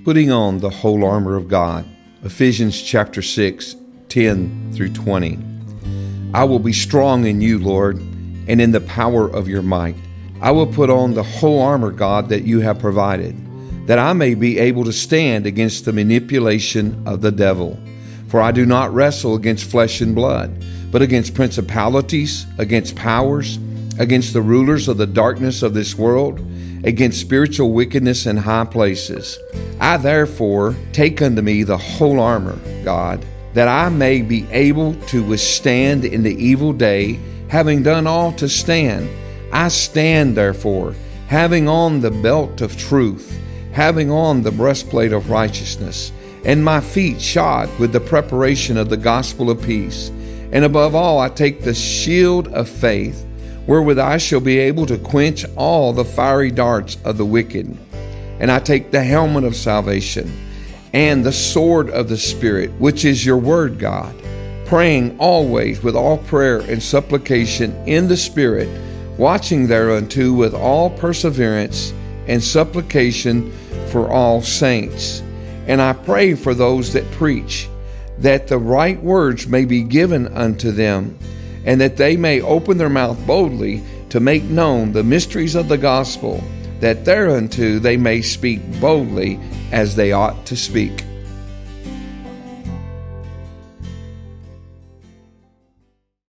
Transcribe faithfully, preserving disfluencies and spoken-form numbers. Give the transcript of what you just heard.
Putting on the whole armor of God. Ephesians chapter six, ten through twenty. I will be strong in you, Lord, and in the power of your might. I will put on the whole armor, God, that you have provided, that I may be able to stand against the manipulation of the devil. For I do not wrestle against flesh and blood, but against principalities, against powers, against the rulers of the darkness of this world, against spiritual wickedness in high places. I therefore take unto me the whole armor, God, that I may be able to withstand in the evil day, having done all to stand. I stand therefore, having on the belt of truth, having on the breastplate of righteousness, and my feet shod with the preparation of the gospel of peace. And above all, I take the shield of faith, wherewith I shall be able to quench all the fiery darts of the wicked. And I take the helmet of salvation, and the sword of the Spirit, which is your word, God, praying always with all prayer and supplication in the Spirit, watching thereunto with all perseverance and supplication for all saints. And I pray for those that preach, that the right words may be given unto them, and that they may open their mouth boldly to make known the mysteries of the gospel, that thereunto they may speak boldly as they ought to speak.